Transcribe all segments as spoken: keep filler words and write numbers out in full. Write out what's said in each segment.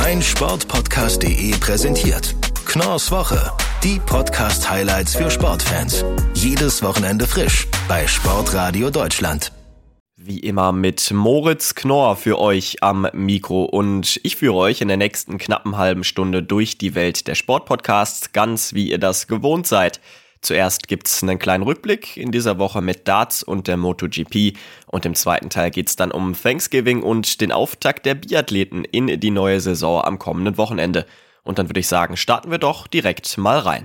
mein Sportpodcast punkt de präsentiert Knorrs Woche. Die Podcast-Highlights für Sportfans. Jedes Wochenende frisch bei Sportradio Deutschland. Wie immer mit Moritz Knorr für euch am Mikro und ich führe euch in der nächsten knappen halben Stunde durch die Welt der Sportpodcasts, ganz wie ihr das gewohnt seid. Zuerst gibt's einen kleinen Rückblick in dieser Woche mit Darts und der MotoGP und im zweiten Teil geht's dann um Thanksgiving und den Auftakt der Biathleten in die neue Saison am kommenden Wochenende. Und dann würde ich sagen, starten wir doch direkt mal rein.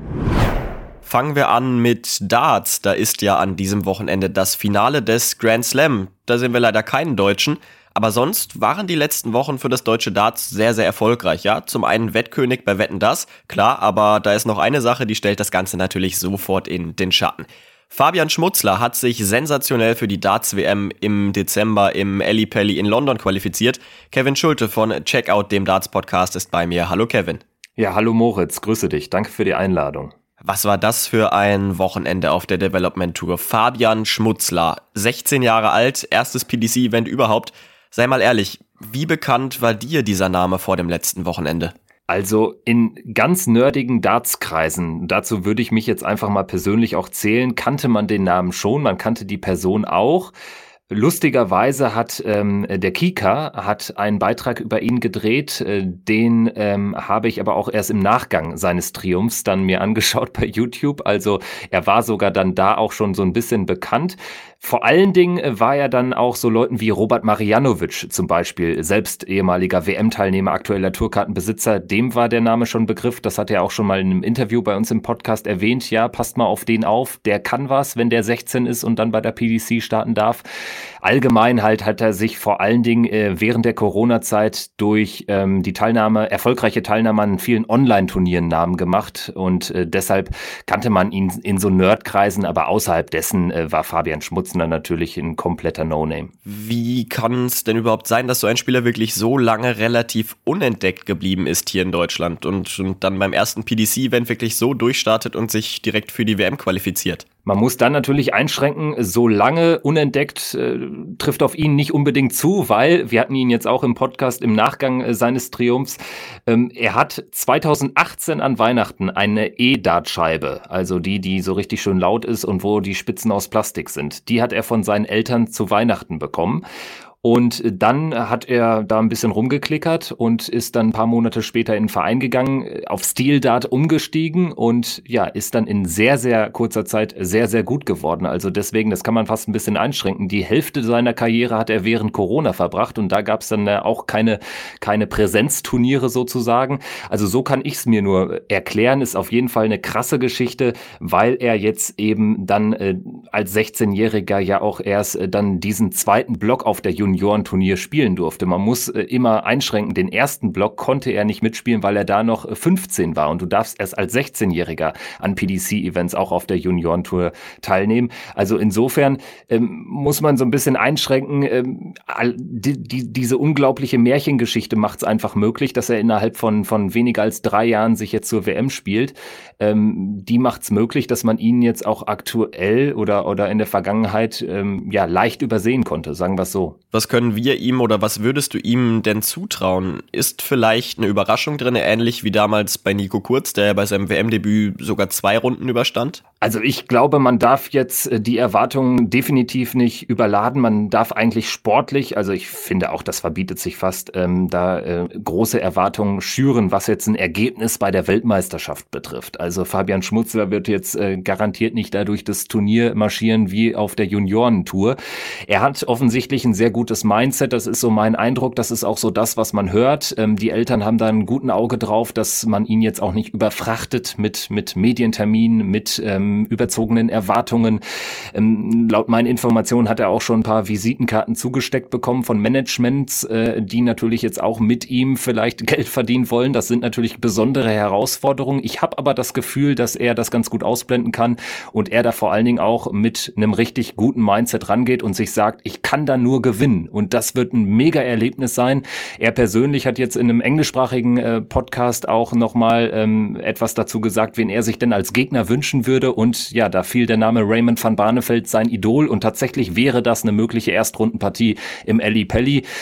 Fangen wir an mit Darts. Da ist ja an diesem Wochenende das Finale des Grand Slam. Da sehen wir leider keinen Deutschen. Aber sonst waren die letzten Wochen für das deutsche Darts sehr, sehr erfolgreich. Ja, zum einen Wettkönig bei Wetten, dass, klar, aber da ist noch eine Sache, die stellt das Ganze natürlich sofort in den Schatten. Fabian Schmutzler hat sich sensationell für die Darts-W M im Dezember im Ally Pally in London qualifiziert. Kevin Schulte von Checkout, dem Darts-Podcast, ist bei mir. Hallo Kevin. Ja, hallo Moritz, grüße dich. Danke für die Einladung. Was war das für ein Wochenende auf der Development Tour? Fabian Schmutzler, sechzehn Jahre alt, erstes P D C-Event überhaupt. Sei mal ehrlich, wie bekannt war dir dieser Name vor dem letzten Wochenende? Also in ganz nerdigen Dartskreisen, dazu würde ich mich jetzt einfach mal persönlich auch zählen, kannte man den Namen schon, man kannte die Person auch. Lustigerweise hat ähm, der Kika hat einen Beitrag über ihn gedreht, äh, den ähm, habe ich aber auch erst im Nachgang seines Triumphs dann mir angeschaut bei YouTube. Also er war sogar dann da auch schon so ein bisschen bekannt. Vor allen Dingen war er dann auch so Leuten wie Robert Marjanovic zum Beispiel, selbst ehemaliger W M-Teilnehmer, aktueller Tourkartenbesitzer, dem war der Name schon Begriff. Das hat er auch schon mal in einem Interview bei uns im Podcast erwähnt. Ja, passt mal auf den auf, der kann was, wenn der sechzehn ist und dann bei der P D C starten darf. Allgemein halt hat er sich vor allen Dingen äh, während der Corona-Zeit durch ähm, die Teilnahme, erfolgreiche Teilnahme an vielen Online-Turnieren Namen gemacht und äh, deshalb kannte man ihn in so Nerdkreisen, aber außerhalb dessen äh, war Fabian Schmutzler natürlich ein kompletter No-Name. Wie kann es denn überhaupt sein, dass so ein Spieler wirklich so lange relativ unentdeckt geblieben ist hier in Deutschland und, und dann beim ersten P D C-Event wirklich so durchstartet und sich direkt für die W M qualifiziert? Man muss dann natürlich einschränken, so lange unentdeckt äh, trifft auf ihn nicht unbedingt zu, weil, wir hatten ihn jetzt auch im Podcast im Nachgang äh, seines Triumphs, ähm, er hat zweitausendachtzehn an Weihnachten eine E-Dartscheibe, also die, die so richtig schön laut ist und wo die Spitzen aus Plastik sind. Die hat er von seinen Eltern zu Weihnachten bekommen. Und dann hat er da ein bisschen rumgeklickert und ist dann ein paar Monate später in den Verein gegangen, auf Steel Dart umgestiegen und ja, ist dann in sehr, sehr kurzer Zeit sehr, sehr gut geworden. Also deswegen, das kann man fast ein bisschen einschränken. Die Hälfte seiner Karriere hat er während Corona verbracht und da gab es dann auch keine, keine Präsenzturniere sozusagen. Also so kann ich es mir nur erklären. Ist auf jeden Fall eine krasse Geschichte, weil er jetzt eben dann äh, als sechzehnjähriger ja auch erst äh, dann diesen zweiten Block auf der Juniorenturnier spielen durfte. Man muss äh, immer einschränken, den ersten Block konnte er nicht mitspielen, weil er da noch äh, fünfzehn war und du darfst erst als sechzehnjähriger an P D C-Events auch auf der Juniorentour teilnehmen. Also insofern ähm, muss man so ein bisschen einschränken, ähm, die, die, diese unglaubliche Märchengeschichte macht es einfach möglich, dass er innerhalb von, von weniger als drei Jahren sich jetzt zur W M spielt. Ähm, die macht es möglich, dass man ihn jetzt auch aktuell oder, oder in der Vergangenheit ähm, ja leicht übersehen konnte, sagen wir es so. Was können wir ihm oder was würdest du ihm denn zutrauen? Ist vielleicht eine Überraschung drin, ähnlich wie damals bei Nico Kurz, der bei seinem W M-Debüt sogar zwei Runden überstand? Also ich glaube, man darf jetzt die Erwartungen definitiv nicht überladen. Man darf eigentlich sportlich, also ich finde auch, das verbietet sich fast, ähm, da äh, große Erwartungen schüren, was jetzt ein Ergebnis bei der Weltmeisterschaft betrifft. Also Fabian Schmutzler wird jetzt äh, garantiert nicht dadurch das Turnier marschieren wie auf der Juniorentour. Er hat offensichtlich ein sehr gutes Mindset, das ist so mein Eindruck, das ist auch so das, was man hört. Ähm, die Eltern haben da ein guten Auge drauf, dass man ihn jetzt auch nicht überfrachtet mit mit Medienterminen, mit ähm, überzogenen Erwartungen. Ähm, laut meinen Informationen hat er auch schon ein paar Visitenkarten zugesteckt bekommen von Managements, äh, die natürlich jetzt auch mit ihm vielleicht Geld verdienen wollen. Das sind natürlich besondere Herausforderungen. Ich habe aber das Gefühl, dass er das ganz gut ausblenden kann und er da vor allen Dingen auch mit einem richtig guten Mindset rangeht und sich sagt, ich kann da nur gewinnen und das wird ein Mega-Erlebnis sein. Er persönlich hat jetzt in einem englischsprachigen äh, Podcast auch nochmal ähm, etwas dazu gesagt, wen er sich denn als Gegner wünschen würde und ja, da fiel der Name Raymond van Barneveld sein Idol und tatsächlich wäre das eine mögliche Erstrundenpartie im Ally Pally.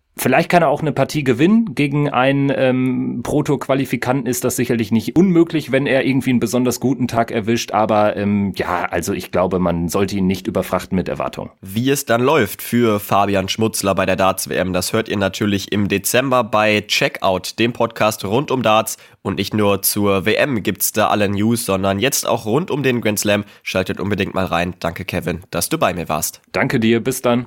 Vielleicht kann er auch eine Partie gewinnen. Gegen einen ähm, Proto-Qualifikanten ist das sicherlich nicht unmöglich, wenn er irgendwie einen besonders guten Tag erwischt. Aber ähm, ja, also ich glaube, man sollte ihn nicht überfrachten mit Erwartungen. Wie es dann läuft für Fabian Schmutzler bei der Darts-W M, das hört ihr natürlich im Dezember bei Checkout, dem Podcast rund um Darts. Und nicht nur zur W M gibt's da alle News, sondern jetzt auch rund um den Grand Slam. Schaltet unbedingt mal rein. Danke, Kevin, dass du bei mir warst. Danke dir, bis dann.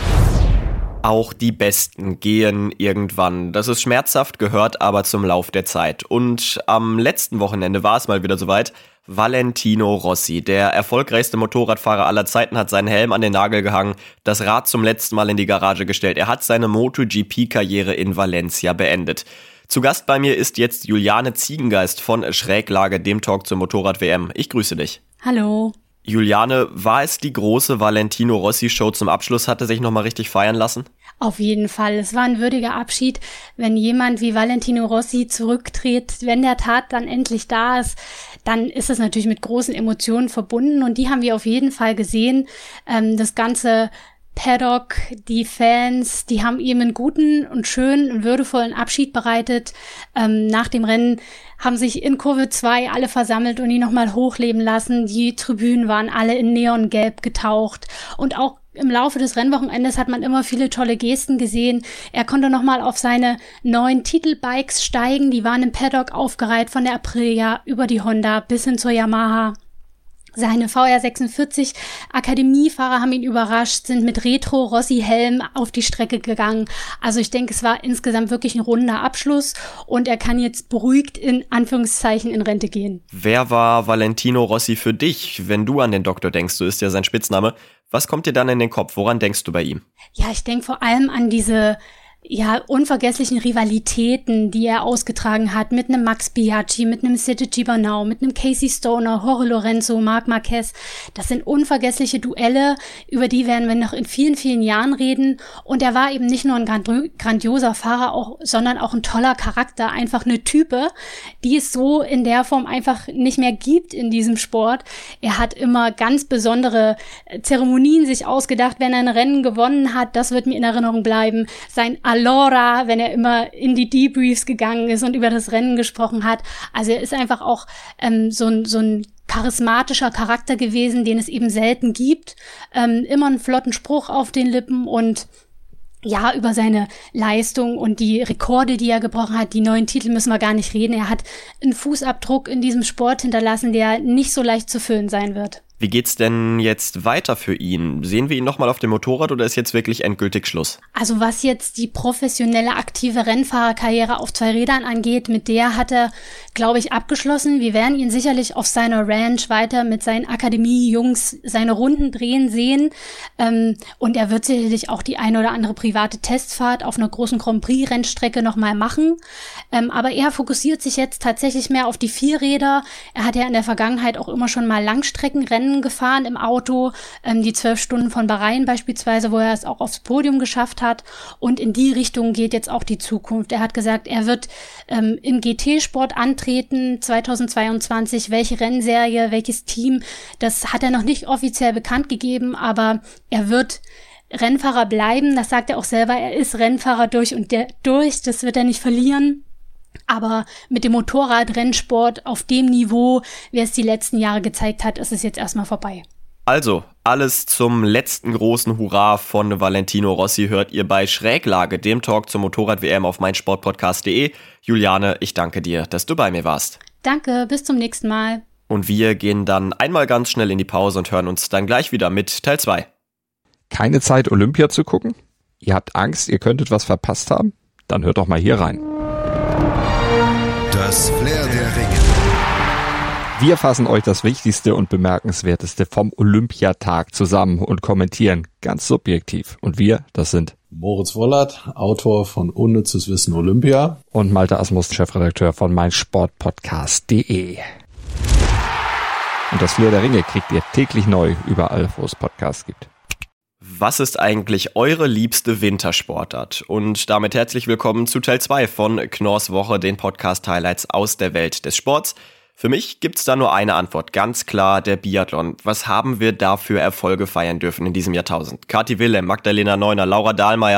Auch die Besten gehen irgendwann. Das ist schmerzhaft, gehört aber zum Lauf der Zeit. Und am letzten Wochenende war es mal wieder soweit. Valentino Rossi, der erfolgreichste Motorradfahrer aller Zeiten, hat seinen Helm an den Nagel gehangen, das Rad zum letzten Mal in die Garage gestellt. Er hat seine MotoGP-Karriere in Valencia beendet. Zu Gast bei mir ist jetzt Juliane Ziegengeist von Schräglage, dem Talk zur Motorrad-W M. Ich grüße dich. Hallo. Juliane, war es die große Valentino Rossi-Show zum Abschluss? Hat er sich nochmal richtig feiern lassen? Auf jeden Fall. Es war ein würdiger Abschied, wenn jemand wie Valentino Rossi zurücktritt. Wenn der Tat dann endlich da ist, dann ist es natürlich mit großen Emotionen verbunden. Und die haben wir auf jeden Fall gesehen. Ähm, das ganze Paddock, die Fans, die haben ihm einen guten und schönen und würdevollen Abschied bereitet. Ähm, nach dem Rennen haben sich in Kurve zwei alle versammelt und ihn nochmal hochleben lassen. Die Tribünen waren alle in Neongelb getaucht. Und auch im Laufe des Rennwochenendes hat man immer viele tolle Gesten gesehen. Er konnte nochmal auf seine neuen Titelbikes steigen. Die waren im Paddock aufgereiht von der Aprilia über die Honda bis hin zur Yamaha. Seine V R sechsundvierzig Akademiefahrer haben ihn überrascht, sind mit Retro-Rossi-Helm auf die Strecke gegangen. Also ich denke, es war insgesamt wirklich ein runder Abschluss und er kann jetzt beruhigt in Anführungszeichen in Rente gehen. Wer war Valentino Rossi für dich, wenn du an den Doktor denkst? So ist ja sein Spitzname. Was kommt dir dann in den Kopf? Woran denkst du bei ihm? Ja, ich denke vor allem an diese ja, unvergesslichen Rivalitäten, die er ausgetragen hat mit einem Max Biaggi, mit einem Sete Gibernau, mit einem Casey Stoner, Jorge Lorenzo, Marc Marquez. Das sind unvergessliche Duelle, über die werden wir noch in vielen, vielen Jahren reden. Und er war eben nicht nur ein grandioser Fahrer, auch, sondern auch ein toller Charakter, einfach eine Type, die es so in der Form einfach nicht mehr gibt in diesem Sport. Er hat immer ganz besondere Zeremonien sich ausgedacht, wenn er ein Rennen gewonnen hat. Das wird mir in Erinnerung bleiben. Sein Allora, wenn er immer in die Debriefs gegangen ist und über das Rennen gesprochen hat. Also er ist einfach auch ähm, so ein so ein charismatischer Charakter gewesen, den es eben selten gibt. Ähm, immer einen flotten Spruch auf den Lippen und ja, über seine Leistung und die Rekorde, die er gebrochen hat, die neuen Titel müssen wir gar nicht reden. Er hat einen Fußabdruck in diesem Sport hinterlassen, der nicht so leicht zu füllen sein wird. Wie geht's denn jetzt weiter für ihn? Sehen wir ihn nochmal auf dem Motorrad oder ist jetzt wirklich endgültig Schluss? Also was jetzt die professionelle, aktive Rennfahrerkarriere auf zwei Rädern angeht, mit der hat er, glaube ich, abgeschlossen. Wir werden ihn sicherlich auf seiner Ranch weiter mit seinen Akademie-Jungs seine Runden drehen sehen. Ähm, und er wird sicherlich auch die eine oder andere private Testfahrt auf einer großen Grand Prix-Rennstrecke nochmal machen. Ähm, aber er fokussiert sich jetzt tatsächlich mehr auf die Vierräder. Er hat ja in der Vergangenheit auch immer schon mal Langstreckenrennen gefahren im Auto, ähm, die zwölf Stunden von Bahrain beispielsweise, wo er es auch aufs Podium geschafft hat. Und in die Richtung geht jetzt auch die Zukunft. Er hat gesagt, er wird ähm, im G T-Sport antreten zweitausendzweiundzwanzig. Welche Rennserie, welches Team, das hat er noch nicht offiziell bekannt gegeben, aber er wird Rennfahrer bleiben. Das sagt er auch selber. Er ist Rennfahrer durch und der, durch. Das wird er nicht verlieren. Aber mit dem Motorradrennsport auf dem Niveau, wie es die letzten Jahre gezeigt hat, ist es jetzt erstmal vorbei. Also, alles zum letzten großen Hurra von Valentino Rossi hört ihr bei Schräglage, dem Talk zur Motorrad-W M auf meinsportpodcast punkt de. Juliane, ich danke dir, dass du bei mir warst. Danke, bis zum nächsten Mal. Und wir gehen dann einmal ganz schnell in die Pause und hören uns dann gleich wieder mit Teil zwei. Keine Zeit, Olympia zu gucken? Ihr habt Angst, ihr könntet was verpasst haben? Dann hört doch mal hier rein. Das Flair der Ringe. Wir fassen euch das Wichtigste und Bemerkenswerteste vom Olympiatag zusammen und kommentieren ganz subjektiv. Und wir, das sind Moritz Wollert, Autor von Unnützes Wissen Olympia. Und Malte Asmus, Chefredakteur von meinsportpodcast punkt de. Und das Flair der Ringe kriegt ihr täglich neu überall, wo es Podcasts gibt. Was ist eigentlich eure liebste Wintersportart? Und damit herzlich willkommen zu Teil zwei von Knorrs Woche, den Podcast-Highlights aus der Welt des Sports. Für mich gibt's da nur eine Antwort, ganz klar der Biathlon. Was haben wir da für Erfolge feiern dürfen in diesem Jahrtausend? Kathi Wilhelm, Magdalena Neuner, Laura Dahlmeier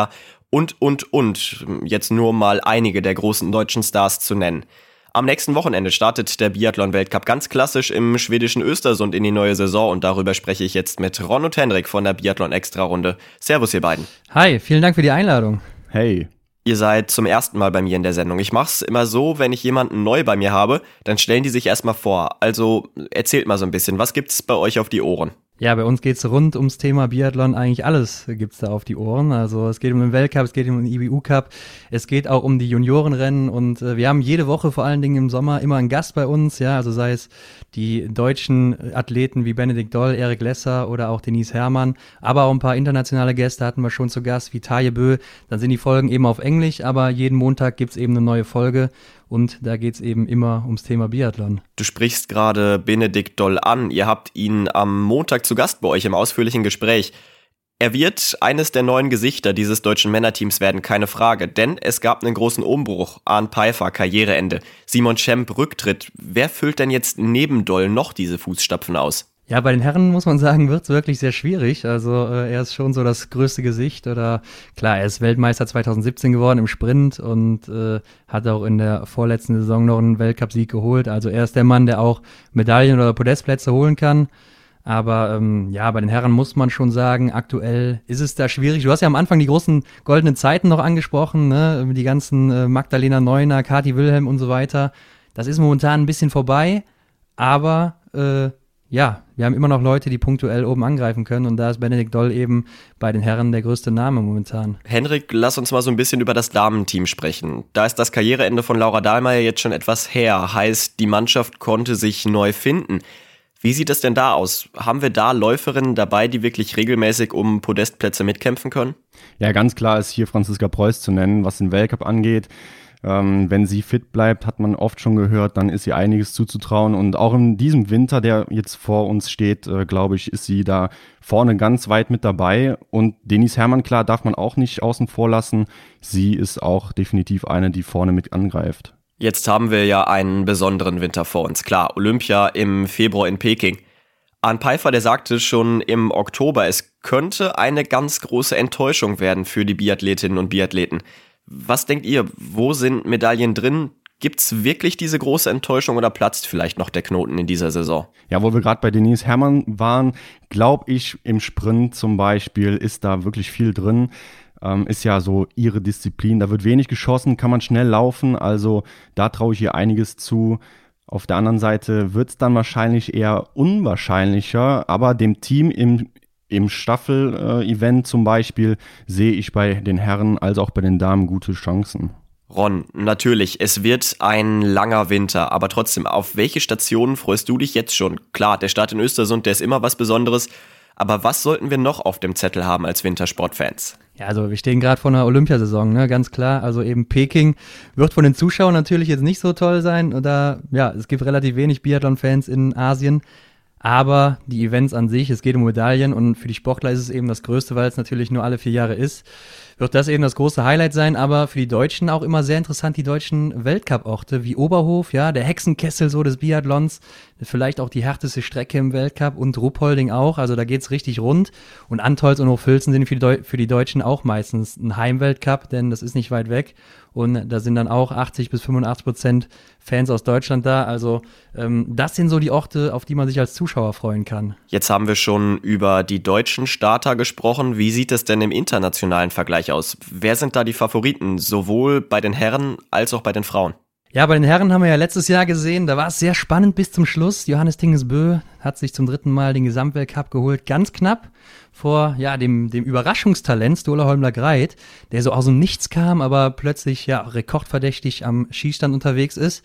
Und, und, und. Jetzt nur mal einige der großen deutschen Stars zu nennen. Am nächsten Wochenende startet der Biathlon-Weltcup ganz klassisch im schwedischen Östersund in die neue Saison und darüber spreche ich jetzt mit Ron und Henrik von der Biathlon-Extra-Runde. Servus ihr beiden. Hi, vielen Dank für die Einladung. Hey. Ihr seid zum ersten Mal bei mir in der Sendung. Ich mach's immer so, wenn ich jemanden neu bei mir habe, dann stellen die sich erstmal vor. Also erzählt mal so ein bisschen, was gibt's bei euch auf die Ohren? Ja, bei uns geht's rund ums Thema Biathlon, eigentlich alles gibt's da auf die Ohren. Also es geht um den Weltcup, es geht um den I B U-Cup, es geht auch um die Juniorenrennen und äh, wir haben jede Woche, vor allen Dingen im Sommer, immer einen Gast bei uns, ja, also sei es die deutschen Athleten wie Benedikt Doll, Erik Lesser oder auch Denise Herrmann, aber auch ein paar internationale Gäste hatten wir schon zu Gast, wie Taje Bö. Dann sind die Folgen eben auf Englisch, aber jeden Montag gibt's eben eine neue Folge. Und da geht's eben immer ums Thema Biathlon. Du sprichst gerade Benedikt Doll an. Ihr habt ihn am Montag zu Gast bei euch im ausführlichen Gespräch. Er wird eines der neuen Gesichter dieses deutschen Männerteams werden, keine Frage. Denn es gab einen großen Umbruch. Arne Pfeiffer, Karriereende. Simon Schemp, Rücktritt. Wer füllt denn jetzt neben Doll noch diese Fußstapfen aus? Ja, bei den Herren muss man sagen, wird's wirklich sehr schwierig. Also äh, er ist schon so das größte Gesicht oder klar, er ist Weltmeister zwanzig siebzehn geworden im Sprint und äh, hat auch in der vorletzten Saison noch einen Weltcupsieg geholt. Also er ist der Mann, der auch Medaillen oder Podestplätze holen kann. Aber ähm, ja, bei den Herren muss man schon sagen, aktuell ist es da schwierig. Du hast ja am Anfang die großen goldenen Zeiten noch angesprochen, ne? Die ganzen äh, Magdalena Neuner, Kathi Wilhelm und so weiter. Das ist momentan ein bisschen vorbei, aber äh, ja, wir haben immer noch Leute, die punktuell oben angreifen können und da ist Benedikt Doll eben bei den Herren der größte Name momentan. Henrik, lass uns mal so ein bisschen über das Damenteam sprechen. Da ist das Karriereende von Laura Dahlmeier jetzt schon etwas her, heißt, die Mannschaft konnte sich neu finden. Wie sieht es denn da aus? Haben wir da Läuferinnen dabei, die wirklich regelmäßig um Podestplätze mitkämpfen können? Ja, ganz klar ist hier Franziska Preuß zu nennen, was den Weltcup angeht. Ähm, wenn sie fit bleibt, hat man oft schon gehört, dann ist ihr einiges zuzutrauen. Und auch in diesem Winter, der jetzt vor uns steht, äh, glaube ich, ist sie da vorne ganz weit mit dabei. Und Denise Herrmann, klar, darf man auch nicht außen vor lassen. Sie ist auch definitiv eine, die vorne mit angreift. Jetzt haben wir ja einen besonderen Winter vor uns. Klar, Olympia im Februar in Peking. Arne Pfeiffer, der sagte schon im Oktober, es könnte eine ganz große Enttäuschung werden für die Biathletinnen und Biathleten. Was denkt ihr, wo sind Medaillen drin? Gibt's wirklich diese große Enttäuschung oder platzt vielleicht noch der Knoten in dieser Saison? Ja, wo wir gerade bei Denise Herrmann waren, glaube ich, im Sprint zum Beispiel ist da wirklich viel drin. Ähm, ist ja so ihre Disziplin. Da wird wenig geschossen, kann man schnell laufen. Also da traue ich ihr einiges zu. Auf der anderen Seite wird es dann wahrscheinlich eher unwahrscheinlicher. Aber dem Team im Im Staffel-Event zum Beispiel sehe ich bei den Herren als auch bei den Damen gute Chancen. Ron, natürlich, es wird ein langer Winter, aber trotzdem, auf welche Stationen freust du dich jetzt schon? Klar, der Start in Östersund, der ist immer was Besonderes, aber was sollten wir noch auf dem Zettel haben als Wintersportfans? Ja, also wir stehen gerade vor einer Olympiasaison, ne, ganz klar. Also eben Peking wird von den Zuschauern natürlich jetzt nicht so toll sein. Oder ja, es gibt relativ wenig Biathlon-Fans in Asien. Aber die Events an sich, es geht um Medaillen und für die Sportler ist es eben das Größte, weil es natürlich nur alle vier Jahre ist, wird das eben das große Highlight sein, aber für die Deutschen auch immer sehr interessant, die deutschen Weltcup-Orte wie Oberhof, ja, der Hexenkessel so des Biathlons, vielleicht auch die härteste Strecke im Weltcup und Ruppolding auch, also da geht's richtig rund und Antolz und Hochfilzen sind für die, Deu- für die Deutschen auch meistens ein Heimweltcup, denn das ist nicht weit weg und da sind dann auch achtzig bis fünfundachtzig Prozent Fans aus Deutschland da, also ähm, das sind so die Orte, auf die man sich als Zuschauer freuen kann. Jetzt haben wir schon über die deutschen Starter gesprochen, wie sieht es denn im internationalen Vergleich aus? Wer sind da die Favoriten, sowohl bei den Herren als auch bei den Frauen? Ja, bei den Herren haben wir ja letztes Jahr gesehen, da war es sehr spannend bis zum Schluss. Johannes Tingesbö hat sich zum dritten Mal den Gesamtweltcup geholt, ganz knapp vor ja dem dem Überraschungstalent Stola Holmler-Greit, der so aus dem Nichts kam, aber plötzlich ja rekordverdächtig am Schießstand unterwegs ist.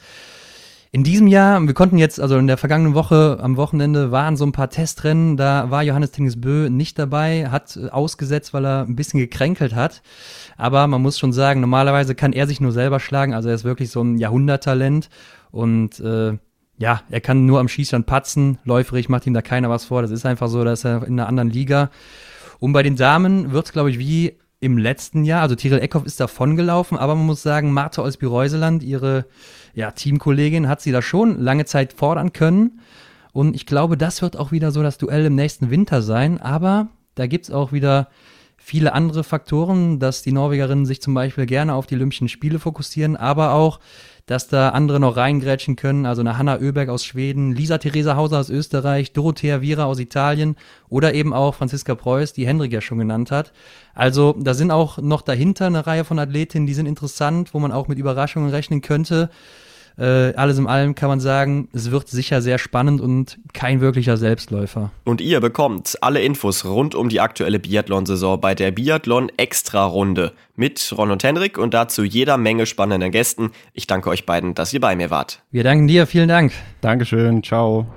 In diesem Jahr, wir konnten jetzt, also in der vergangenen Woche, am Wochenende waren so ein paar Testrennen, da war Johannes Tingesbö nicht dabei, hat ausgesetzt, weil er ein bisschen gekränkelt hat. Aber man muss schon sagen, normalerweise kann er sich nur selber schlagen, also er ist wirklich so ein Jahrhunderttalent und äh, ja, er kann nur am Schießstand patzen, läuferig macht ihm da keiner was vor, das ist einfach so, dass er in einer anderen Liga. Und bei den Damen wird es, glaube ich, wie im letzten Jahr, also Tiril Eckhoff ist davon gelaufen, aber man muss sagen, Martha Olsby-Reuseland, ihre ja, Teamkollegin, hat sie da schon lange Zeit fordern können. Und ich glaube, das wird auch wieder so das Duell im nächsten Winter sein. Aber da gibt's auch wieder viele andere Faktoren, dass die Norwegerinnen sich zum Beispiel gerne auf die Olympischen Spiele fokussieren, aber auch, dass da andere noch reingrätschen können, also eine Hanna Öberg aus Schweden, Lisa-Theresa Hauser aus Österreich, Dorothea Viera aus Italien oder eben auch Franziska Preuß, die Hendrik ja schon genannt hat. Also da sind auch noch dahinter eine Reihe von Athletinnen, die sind interessant, wo man auch mit Überraschungen rechnen könnte. Äh, alles in allem kann man sagen, es wird sicher sehr spannend und kein wirklicher Selbstläufer. Und ihr bekommt alle Infos rund um die aktuelle Biathlon-Saison bei der Biathlon-Extra-Runde mit Ron und Henrik und dazu jeder Menge spannenden Gästen. Ich danke euch beiden, dass ihr bei mir wart. Wir danken dir, vielen Dank. Dankeschön, ciao.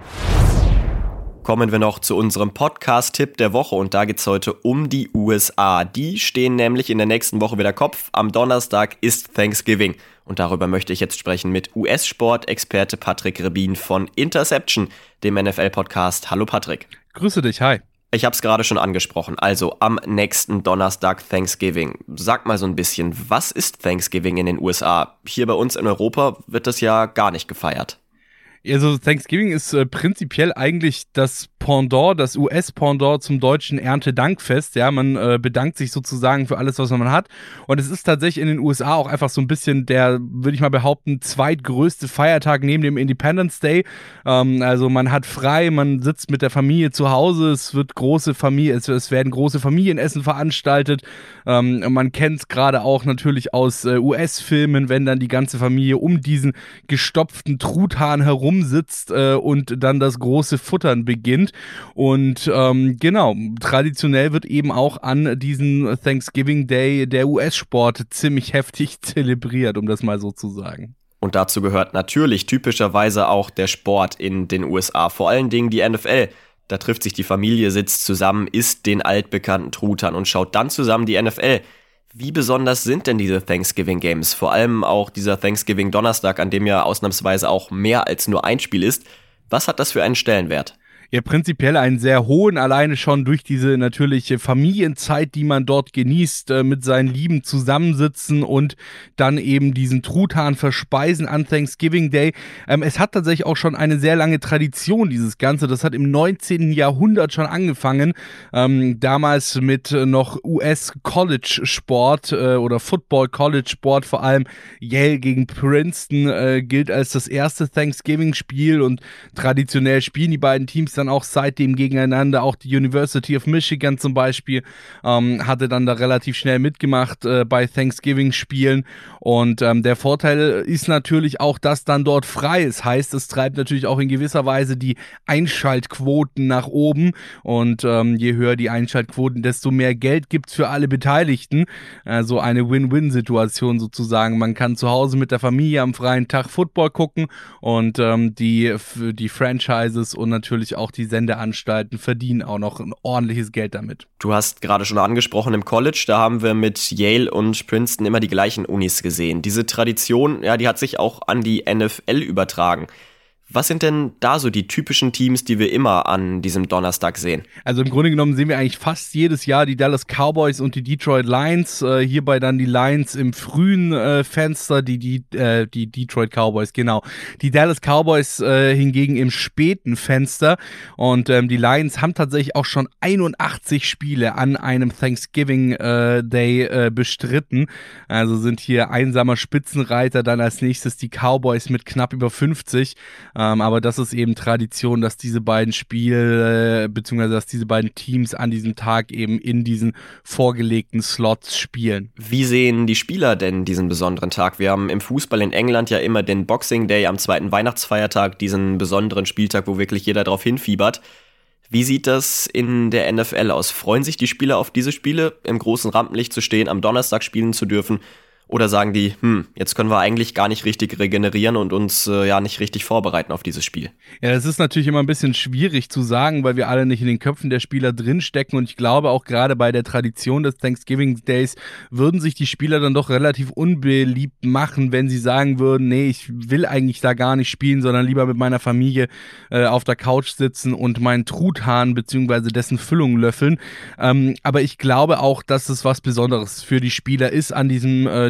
Kommen wir noch zu unserem Podcast-Tipp der Woche und da geht's heute um die U S A. Die stehen nämlich in der nächsten Woche wieder Kopf. Am Donnerstag ist Thanksgiving und darüber möchte ich jetzt sprechen mit U S-Sport-Experte Patrick Rebin von Interception, dem N F L-Podcast. Hallo Patrick. Grüße dich, hi. Ich habe es gerade schon angesprochen, also am nächsten Donnerstag Thanksgiving. Sag mal so ein bisschen, was ist Thanksgiving in den U S A? Hier bei uns in Europa wird das ja gar nicht gefeiert. Also Thanksgiving ist äh, prinzipiell eigentlich das Pendant, das U S-Pendant zum deutschen Erntedankfest. Ja, man äh, bedankt sich sozusagen für alles, was man hat. Und es ist tatsächlich in den U S A auch einfach so ein bisschen der, würde ich mal behaupten, zweitgrößte Feiertag neben dem Independence Day. Ähm, also man hat frei, man sitzt mit der Familie zu Hause, es wird große Familie, es, es werden große Familienessen veranstaltet. Ähm, man kennt es gerade auch natürlich aus äh, U S-Filmen, wenn dann die ganze Familie um diesen gestopften Truthahn herum sitzt äh, und dann das große Futtern beginnt. Und ähm, genau, traditionell wird eben auch an diesem Thanksgiving Day der U S-Sport ziemlich heftig zelebriert, um das mal so zu sagen. Und dazu gehört natürlich typischerweise auch der Sport in den U S A, vor allen Dingen die N F L. Da trifft sich die Familie, sitzt zusammen, isst den altbekannten Truthahn und schaut dann zusammen die N F L. Wie besonders sind denn diese Thanksgiving Games? Vor allem auch dieser Thanksgiving Donnerstag, an dem ja ausnahmsweise auch mehr als nur ein Spiel ist. Was hat das für einen Stellenwert? Ja, prinzipiell einen sehr hohen, alleine schon durch diese natürliche Familienzeit, die man dort genießt, äh, mit seinen Lieben zusammensitzen und dann eben diesen Truthahn verspeisen an Thanksgiving Day. Ähm, es hat tatsächlich auch schon eine sehr lange Tradition, dieses Ganze. Das hat im neunzehnten Jahrhundert schon angefangen, ähm, damals mit äh, noch U S-College-Sport äh, oder Football-College-Sport, vor allem Yale gegen Princeton äh, gilt als das erste Thanksgiving-Spiel und traditionell spielen die beiden Teams dann auch seitdem gegeneinander. Auch die University of Michigan zum Beispiel ähm, hatte dann da relativ schnell mitgemacht äh, bei Thanksgiving-Spielen und ähm, der Vorteil ist natürlich auch, dass dann dort frei ist. Heißt, es treibt natürlich auch in gewisser Weise die Einschaltquoten nach oben und ähm, je höher die Einschaltquoten, desto mehr Geld gibt's für alle Beteiligten. Also eine Win-Win-Situation sozusagen. Man kann zu Hause mit der Familie am freien Tag Football gucken und ähm, die, die Franchises und natürlich auch die Sendeanstalten verdienen auch noch ein ordentliches Geld damit. Du hast gerade schon angesprochen im College, da haben wir mit Yale und Princeton immer die gleichen Unis gesehen. Diese Tradition, ja, die hat sich auch an die N F L übertragen. Was sind denn da so die typischen Teams, die wir immer an diesem Donnerstag sehen? Also im Grunde genommen sehen wir eigentlich fast jedes Jahr die Dallas Cowboys und die Detroit Lions. Äh, hierbei dann die Lions im frühen äh, Fenster, die, die, äh, die Detroit Cowboys, genau. Die Dallas Cowboys äh, hingegen im späten Fenster. Und ähm, die Lions haben tatsächlich auch schon einundachtzig Spiele an einem Thanksgiving äh, Day äh, bestritten. Also sind hier einsamer Spitzenreiter, dann als nächstes die Cowboys mit knapp über fünfzig. Ähm, aber das ist eben Tradition, dass diese beiden Spiele, äh, beziehungsweise dass diese beiden Teams an diesem Tag eben in diesen vorgelegten Slots spielen. Wie sehen die Spieler denn diesen besonderen Tag? Wir haben im Fußball in England ja immer den Boxing Day am zweiten Weihnachtsfeiertag, diesen besonderen Spieltag, wo wirklich jeder drauf hinfiebert. Wie sieht das in der N F L aus? Freuen sich die Spieler auf diese Spiele, im großen Rampenlicht zu stehen, am Donnerstag spielen zu dürfen? Oder sagen die, hm, jetzt können wir eigentlich gar nicht richtig regenerieren und uns äh, ja nicht richtig vorbereiten auf dieses Spiel? Ja, das ist natürlich immer ein bisschen schwierig zu sagen, weil wir alle nicht in den Köpfen der Spieler drinstecken und ich glaube auch gerade bei der Tradition des Thanksgiving Days würden sich die Spieler dann doch relativ unbeliebt machen, wenn sie sagen würden, nee, ich will eigentlich da gar nicht spielen, sondern lieber mit meiner Familie äh, auf der Couch sitzen und meinen Truthahn bzw. dessen Füllung löffeln. Ähm, aber ich glaube auch, dass es was Besonderes für die Spieler ist, an diesem äh,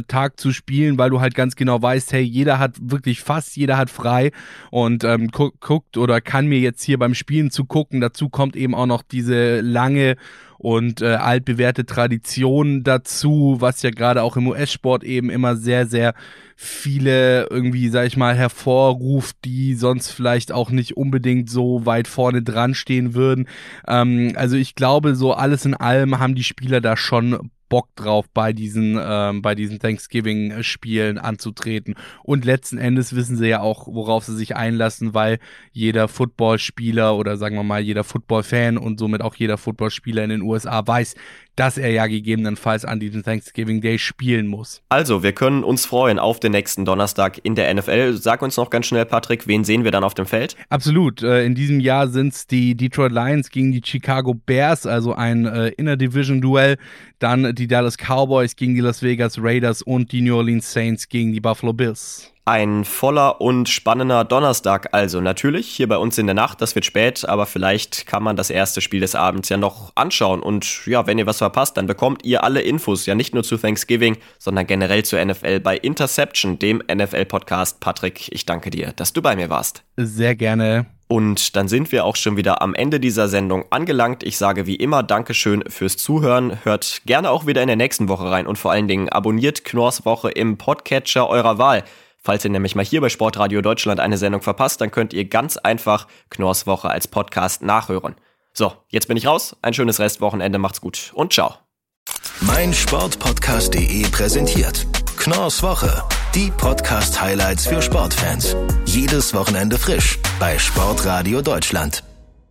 Tag zu spielen, weil du halt ganz genau weißt, hey, jeder hat wirklich fast jeder hat frei und ähm, gu- guckt oder kann mir jetzt hier beim Spielen zugucken. Dazu kommt eben auch noch diese lange und äh, altbewährte Tradition dazu, was ja gerade auch im U S-Sport eben immer sehr, sehr viele irgendwie, sag ich mal, hervorruft, die sonst vielleicht auch nicht unbedingt so weit vorne dran stehen würden. Ähm, also ich glaube, so alles in allem haben die Spieler da schon Bock drauf, bei diesen, ähm, bei diesen Thanksgiving-Spielen anzutreten. Und letzten Endes wissen sie ja auch, worauf sie sich einlassen, weil jeder Footballspieler oder sagen wir mal jeder Football-Fan und somit auch jeder Footballspieler in den U S A weiß, dass er ja gegebenenfalls an diesem Thanksgiving Day spielen muss. Also, wir können uns freuen auf den nächsten Donnerstag in der N F L. Sag uns noch ganz schnell, Patrick, wen sehen wir dann auf dem Feld? Absolut. In diesem Jahr sind es die Detroit Lions gegen die Chicago Bears, also ein äh, Inner-Division-Duell. Dann die Dallas Cowboys gegen die Las Vegas Raiders und die New Orleans Saints gegen die Buffalo Bills. Ein voller und spannender Donnerstag also. Natürlich hier bei uns in der Nacht, das wird spät, aber vielleicht kann man das erste Spiel des Abends ja noch anschauen. Und ja, wenn ihr was verpasst, dann bekommt ihr alle Infos, ja nicht nur zu Thanksgiving, sondern generell zur N F L bei Interception, dem N F L-Podcast. Patrick, ich danke dir, dass du bei mir warst. Sehr gerne. Und dann sind wir auch schon wieder am Ende dieser Sendung angelangt. Ich sage wie immer Dankeschön fürs Zuhören. Hört gerne auch wieder in der nächsten Woche rein und vor allen Dingen abonniert Knorrs Woche im Podcatcher eurer Wahl. Falls ihr nämlich mal hier bei Sportradio Deutschland eine Sendung verpasst, dann könnt ihr ganz einfach Knorrs Woche als Podcast nachhören. So, jetzt bin ich raus. Ein schönes Restwochenende, macht's gut und ciao. mein Sportpodcast punkt de präsentiert Knorrs Woche. Die Podcast-Highlights für Sportfans. Jedes Wochenende frisch bei Sportradio Deutschland.